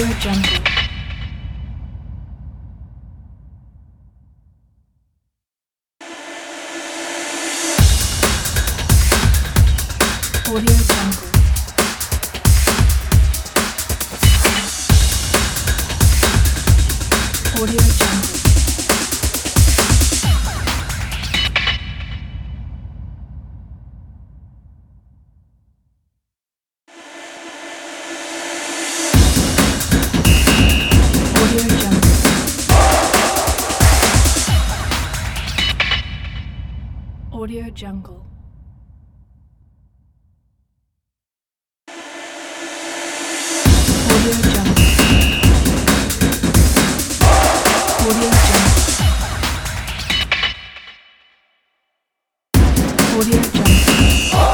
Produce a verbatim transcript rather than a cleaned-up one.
Jungle. Audio Jungle. Audio Jungle. Audio Jungle. Audio Jungle. Audio Jungle. Audio Jungle. Audio Jungle.